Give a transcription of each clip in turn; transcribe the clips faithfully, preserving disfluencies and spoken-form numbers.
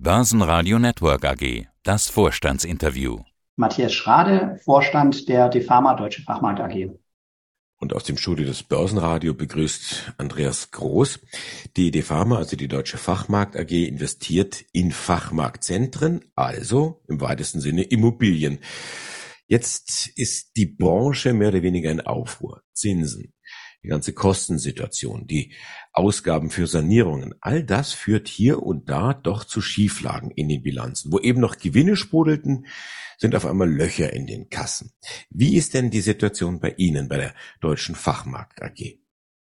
Börsenradio Network A G, das Vorstandsinterview. Matthias Schrade, Vorstand der DEFAMA Deutsche Fachmarkt A G. Und aus dem Studio des Börsenradio begrüßt Andreas Groß. Die DEFAMA, also die Deutsche Fachmarkt A G, investiert in Fachmarktzentren, also im weitesten Sinne Immobilien. Jetzt ist die Branche mehr oder weniger in Aufruhr. Zinsen, die ganze Kostensituation, die Ausgaben für Sanierungen, all das führt hier und da doch zu Schieflagen in den Bilanzen. Wo eben noch Gewinne sprudelten, sind auf einmal Löcher in den Kassen. Wie ist denn die Situation bei Ihnen, bei der Deutschen Fachmarkt A G?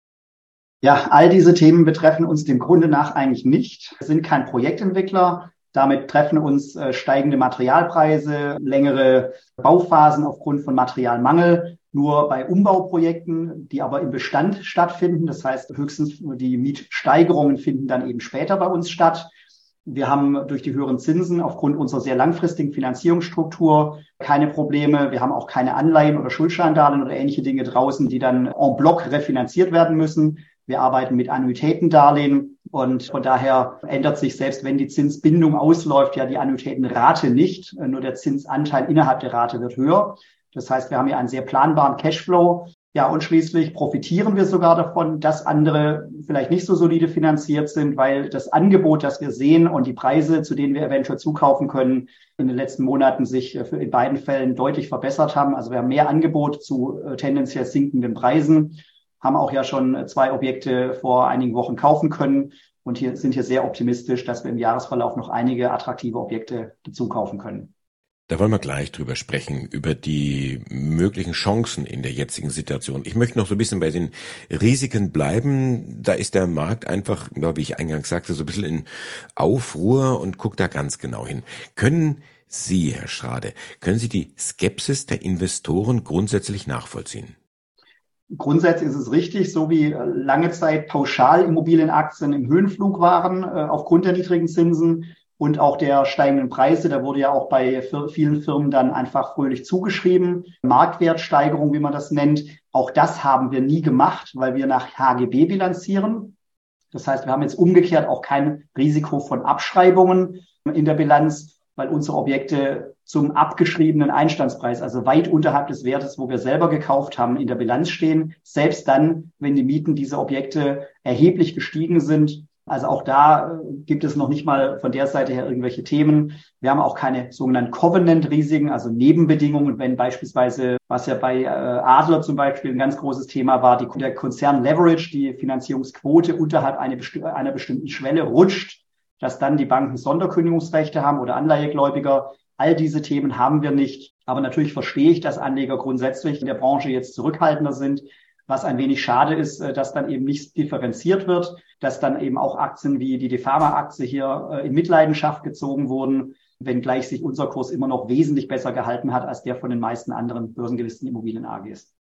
Ja, all diese Themen betreffen uns dem Grunde nach eigentlich nicht. Wir sind kein Projektentwickler. Damit treffen uns äh, steigende Materialpreise, längere Bauphasen aufgrund von Materialmangel. Nur bei Umbauprojekten, die aber im Bestand stattfinden, das heißt höchstens die Mietsteigerungen finden dann eben später bei uns statt. Wir haben durch die höheren Zinsen aufgrund unserer sehr langfristigen Finanzierungsstruktur keine Probleme. Wir haben auch keine Anleihen oder Schuldscheindarlehen oder ähnliche Dinge draußen, die dann en bloc refinanziert werden müssen. Wir arbeiten mit Annuitätendarlehen und von daher ändert sich, selbst wenn die Zinsbindung ausläuft, ja die Annuitätenrate nicht. Nur der Zinsanteil innerhalb der Rate wird höher. Das heißt, wir haben hier einen sehr planbaren Cashflow. Ja, und schließlich profitieren wir sogar davon, dass andere vielleicht nicht so solide finanziert sind, weil das Angebot, das wir sehen und die Preise, zu denen wir eventuell zukaufen können, in den letzten Monaten sich in beiden Fällen deutlich verbessert haben. Also wir haben mehr Angebot zu tendenziell sinkenden Preisen, haben auch ja schon zwei Objekte vor einigen Wochen kaufen können und hier sind hier sehr optimistisch, dass wir im Jahresverlauf noch einige attraktive Objekte dazu kaufen können. Da wollen wir gleich drüber sprechen, über die möglichen Chancen in der jetzigen Situation. Ich möchte noch so ein bisschen bei den Risiken bleiben. Da ist der Markt einfach, wie ich eingangs sagte, so ein bisschen in Aufruhr und guckt da ganz genau hin. Können Sie, Herr Schrade, können Sie die Skepsis der Investoren grundsätzlich nachvollziehen? Grundsätzlich ist es richtig, so wie lange Zeit pauschal Immobilienaktien im Höhenflug waren, äh, aufgrund der niedrigen Zinsen und auch der steigenden Preise. Da wurde ja auch bei vielen Firmen dann einfach fröhlich zugeschrieben. Marktwertsteigerung, wie man das nennt. Auch das haben wir nie gemacht, weil wir nach H G B bilanzieren. Das heißt, wir haben jetzt umgekehrt auch kein Risiko von Abschreibungen in der Bilanz, weil unsere Objekte zum abgeschriebenen Einstandspreis, also weit unterhalb des Wertes, wo wir selber gekauft haben, in der Bilanz stehen. Selbst dann, wenn die Mieten dieser Objekte erheblich gestiegen sind. Also auch da gibt es noch nicht mal von der Seite her irgendwelche Themen. Wir haben auch keine sogenannten Covenant-Risiken, also Nebenbedingungen, wenn beispielsweise, was ja bei Adler zum Beispiel ein ganz großes Thema war, die, der Konzern-Leverage, die Finanzierungsquote unterhalb einer, besti- einer bestimmten Schwelle rutscht, dass dann die Banken Sonderkündigungsrechte haben oder Anleihegläubiger. All diese Themen haben wir nicht. Aber natürlich verstehe ich, dass Anleger grundsätzlich in der Branche jetzt zurückhaltender sind. Was ein wenig schade ist, dass dann eben nicht differenziert wird, dass dann eben auch Aktien wie die DEFAMA-Aktie hier in Mitleidenschaft gezogen wurden, wenngleich sich unser Kurs immer noch wesentlich besser gehalten hat als der von den meisten anderen börsengelisteten Immobilien-A Gs.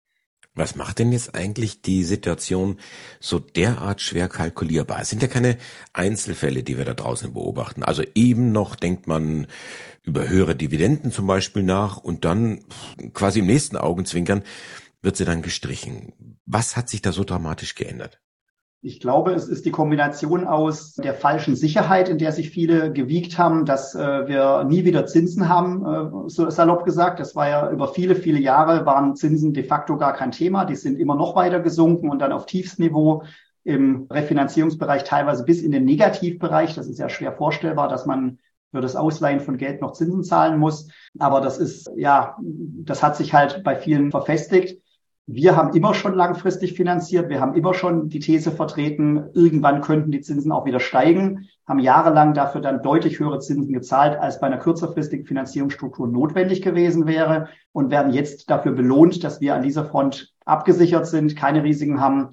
Was macht denn jetzt eigentlich die Situation so derart schwer kalkulierbar? Es sind ja keine Einzelfälle, die wir da draußen beobachten. Also eben noch denkt man über höhere Dividenden zum Beispiel nach und dann quasi im nächsten Augenzwinkern wird sie dann gestrichen. Was hat sich da so dramatisch geändert? Ich glaube, es ist die Kombination aus der falschen Sicherheit, in der sich viele gewiegt haben, dass äh, wir nie wieder Zinsen haben, äh, so salopp gesagt. Das war ja über viele, viele Jahre waren Zinsen de facto gar kein Thema. Die sind immer noch weiter gesunken und dann auf Tiefstniveau im Refinanzierungsbereich teilweise bis in den Negativbereich. Das ist ja schwer vorstellbar, dass man für das Ausleihen von Geld noch Zinsen zahlen muss. Aber das ist, ja, das hat sich halt bei vielen verfestigt. Wir haben immer schon langfristig finanziert. Wir haben immer schon die These vertreten, irgendwann könnten die Zinsen auch wieder steigen, haben jahrelang dafür dann deutlich höhere Zinsen gezahlt, als bei einer kürzerfristigen Finanzierungsstruktur notwendig gewesen wäre und werden jetzt dafür belohnt, dass wir an dieser Front abgesichert sind, keine Risiken haben,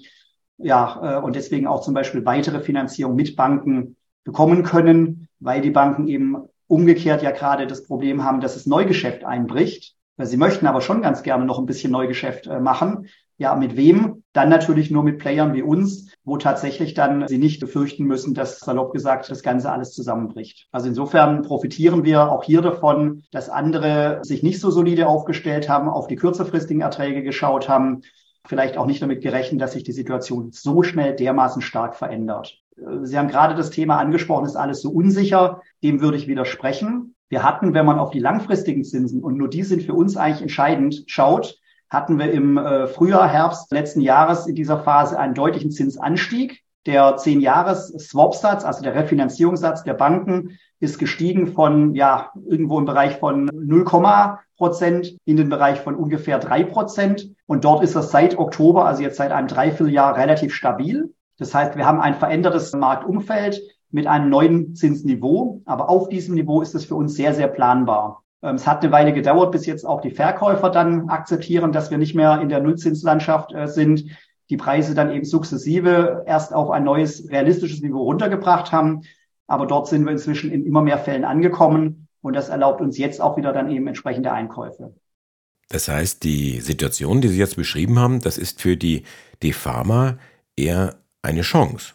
ja, und deswegen auch zum Beispiel weitere Finanzierung mit Banken bekommen können, weil die Banken eben umgekehrt ja gerade das Problem haben, dass das Neugeschäft einbricht. Sie möchten aber schon ganz gerne noch ein bisschen Neugeschäft machen. Ja, mit wem? Dann natürlich nur mit Playern wie uns, wo tatsächlich dann sie nicht befürchten müssen, dass, salopp gesagt, das Ganze alles zusammenbricht. Also insofern profitieren wir auch hier davon, dass andere sich nicht so solide aufgestellt haben, auf die kürzerfristigen Erträge geschaut haben. vielleicht auch nicht damit gerechnet, dass sich die Situation so schnell dermaßen stark verändert. Sie haben gerade das Thema angesprochen, ist alles so unsicher. Dem würde ich widersprechen. Wir hatten, wenn man auf die langfristigen Zinsen, und nur die sind für uns eigentlich entscheidend, schaut, hatten wir im äh, Frühjahr, Herbst letzten Jahres in dieser Phase einen deutlichen Zinsanstieg. Der zehn-Jahres-Swap-Satz, also der Refinanzierungssatz der Banken, ist gestiegen von, ja, irgendwo im Bereich von null Komma Prozent in den Bereich von ungefähr drei Prozent. Und dort ist das seit Oktober, also jetzt seit einem Dreivierteljahr, relativ stabil. Das heißt, wir haben ein verändertes Marktumfeld mit einem neuen Zinsniveau. Aber auf diesem Niveau ist es für uns sehr, sehr planbar. Es hat eine Weile gedauert, bis jetzt auch die Verkäufer dann akzeptieren, dass wir nicht mehr in der Nullzinslandschaft sind. Die Preise dann eben sukzessive erst auf ein neues realistisches Niveau runtergebracht haben. Aber dort sind wir inzwischen in immer mehr Fällen angekommen. Und das erlaubt uns jetzt auch wieder dann eben entsprechende Einkäufe. Das heißt, die Situation, die Sie jetzt beschrieben haben, das ist für die DEFAMA eher eine Chance.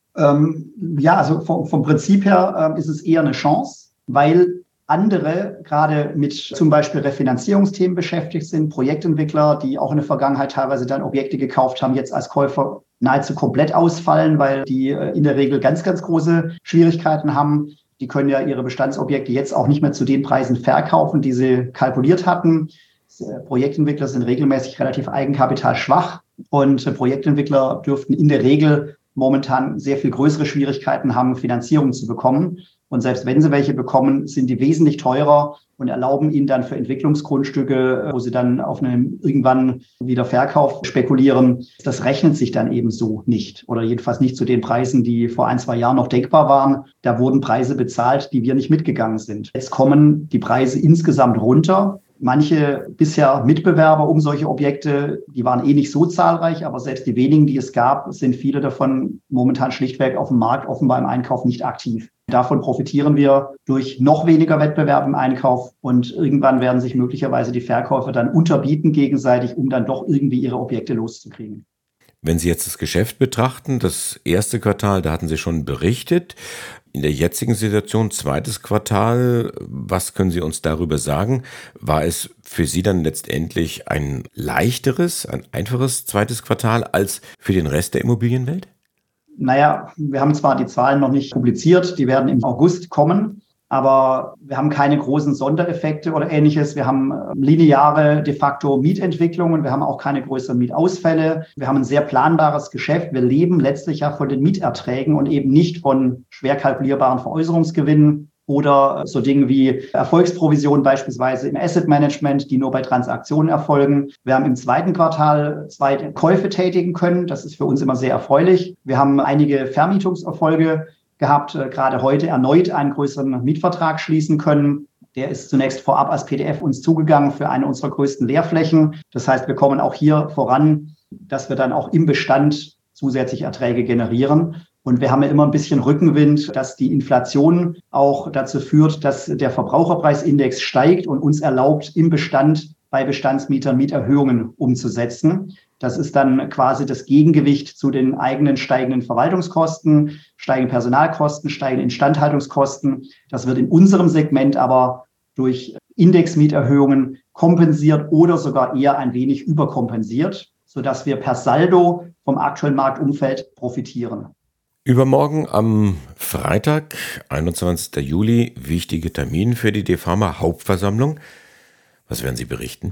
Ähm, ja, also vom, vom Prinzip her äh, ist es eher eine Chance, weil andere gerade mit zum Beispiel Refinanzierungsthemen beschäftigt sind, Projektentwickler, die auch in der Vergangenheit teilweise dann Objekte gekauft haben, jetzt als Käufer nahezu komplett ausfallen, weil die äh, in der Regel ganz, ganz große Schwierigkeiten haben. Die können ja ihre Bestandsobjekte jetzt auch nicht mehr zu den Preisen verkaufen, die sie kalkuliert hatten. Projektentwickler sind regelmäßig relativ eigenkapitalschwach und Projektentwickler dürften in der Regel momentan sehr viel größere Schwierigkeiten haben, Finanzierung zu bekommen. Und selbst wenn sie welche bekommen, sind die wesentlich teurer und erlauben ihnen dann für Entwicklungsgrundstücke, wo sie dann auf einem irgendwann wieder Verkauf spekulieren. Das rechnet sich dann eben so nicht oder jedenfalls nicht zu den Preisen, die vor ein, zwei Jahren noch denkbar waren. Da wurden Preise bezahlt, die wir nicht mitgegangen sind. Jetzt kommen die Preise insgesamt runter. Manche bisher Mitbewerber um solche Objekte, die waren eh nicht so zahlreich, aber selbst die wenigen, die es gab, sind viele davon momentan schlichtweg auf dem Markt offenbar im Einkauf nicht aktiv. Davon profitieren wir durch noch weniger Wettbewerb im Einkauf und irgendwann werden sich möglicherweise die Verkäufer dann unterbieten gegenseitig, um dann doch irgendwie ihre Objekte loszukriegen. Wenn Sie jetzt das Geschäft betrachten, das erste Quartal, da hatten Sie schon berichtet. In der jetzigen Situation, zweites Quartal, was können Sie uns darüber sagen? War es für Sie dann letztendlich ein leichteres, ein einfaches zweites Quartal als für den Rest der Immobilienwelt? Naja, wir haben zwar die Zahlen noch nicht publiziert, die werden im August kommen, aber wir haben keine großen Sondereffekte oder Ähnliches. Wir haben lineare de facto Mietentwicklungen, wir haben auch keine größeren Mietausfälle. Wir haben ein sehr planbares Geschäft. Wir leben letztlich ja von den Mieterträgen und eben nicht von schwer kalkulierbaren Veräußerungsgewinnen oder so Dinge wie Erfolgsprovisionen beispielsweise im Asset Management, die nur bei Transaktionen erfolgen. Wir haben im zweiten Quartal zwei Käufe tätigen können. Das ist für uns immer sehr erfreulich. Wir haben einige Vermietungserfolge gehabt, äh, gerade heute erneut einen größeren Mietvertrag schließen können. Der ist zunächst vorab als P D F uns zugegangen für eine unserer größten Leerflächen. Das heißt, wir kommen auch hier voran, dass wir dann auch im Bestand zusätzlich Erträge generieren. Und wir haben ja immer ein bisschen Rückenwind, dass die Inflation auch dazu führt, dass der Verbraucherpreisindex steigt und uns erlaubt, im Bestand bei Bestandsmietern Mieterhöhungen umzusetzen. Das ist dann quasi das Gegengewicht zu den eigenen steigenden Verwaltungskosten, steigenden Personalkosten, steigenden Instandhaltungskosten. Das wird in unserem Segment aber durch Indexmieterhöhungen kompensiert oder sogar eher ein wenig überkompensiert, sodass wir per Saldo vom aktuellen Marktumfeld profitieren. Übermorgen am Freitag, einundzwanzigsten Juli, wichtiger Termin für die DEFAMA Hauptversammlung. Was werden Sie berichten?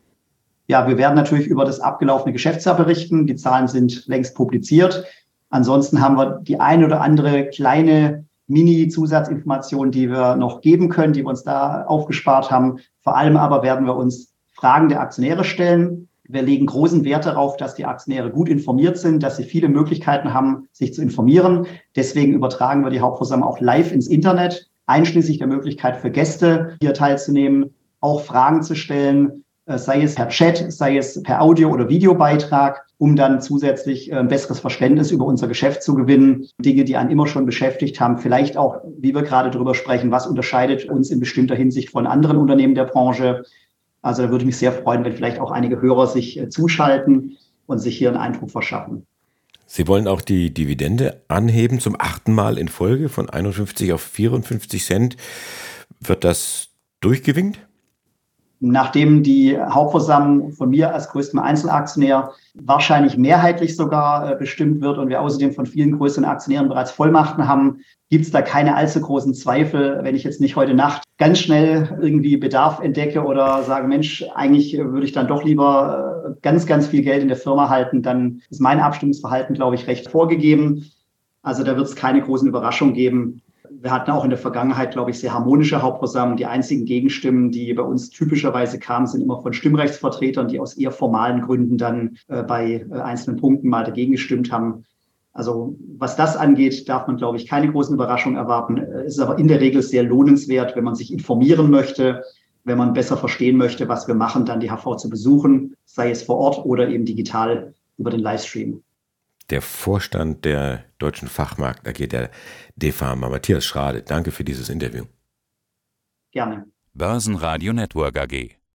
Ja, wir werden natürlich über das abgelaufene Geschäftsjahr berichten. Die Zahlen sind längst publiziert. Ansonsten haben wir die eine oder andere kleine Mini-Zusatzinformation, die wir noch geben können, die wir uns da aufgespart haben. Vor allem aber werden wir uns Fragen der Aktionäre stellen. Wir legen großen Wert darauf, dass die Aktionäre gut informiert sind, dass sie viele Möglichkeiten haben, sich zu informieren. Deswegen übertragen wir die Hauptversammlung auch live ins Internet, einschließlich der Möglichkeit für Gäste, hier teilzunehmen, auch Fragen zu stellen, sei es per Chat, sei es per Audio- oder Videobeitrag, um dann zusätzlich ein besseres Verständnis über unser Geschäft zu gewinnen. Dinge, die einen immer schon beschäftigt haben, vielleicht auch, wie wir gerade darüber sprechen, was unterscheidet uns in bestimmter Hinsicht von anderen Unternehmen der Branche. Also da würde ich mich sehr freuen, wenn vielleicht auch einige Hörer sich zuschalten und sich hier einen Eindruck verschaffen. Sie wollen auch die Dividende anheben zum achten Mal in Folge von einundfünfzig auf vierundfünfzig Cent. Wird das durchgewinkt? Nachdem die Hauptversammlung von mir als größtem Einzelaktionär wahrscheinlich mehrheitlich sogar bestimmt wird und wir außerdem von vielen größeren Aktionären bereits Vollmachten haben, gibt es da keine allzu großen Zweifel, wenn ich jetzt nicht heute Nacht ganz schnell irgendwie Bedarf entdecke oder sage, Mensch, eigentlich würde ich dann doch lieber ganz, ganz viel Geld in der Firma halten, dann ist mein Abstimmungsverhalten, glaube ich, recht vorgegeben. Also da wird es keine großen Überraschungen geben. Wir hatten auch in der Vergangenheit, glaube ich, sehr harmonische Hauptversammlungen. Die einzigen Gegenstimmen, die bei uns typischerweise kamen, sind immer von Stimmrechtsvertretern, die aus eher formalen Gründen dann äh, bei äh, einzelnen Punkten mal dagegen gestimmt haben. Also was das angeht, darf man, glaube ich, keine großen Überraschungen erwarten. Es ist aber in der Regel sehr lohnenswert, wenn man sich informieren möchte, wenn man besser verstehen möchte, was wir machen, dann die H V zu besuchen, sei es vor Ort oder eben digital über den Livestream. Der Vorstand der Deutschen Fachmarkt A G, der DEFAMA, Matthias Schrade. Danke für dieses Interview. Gerne. Börsenradio Network A G.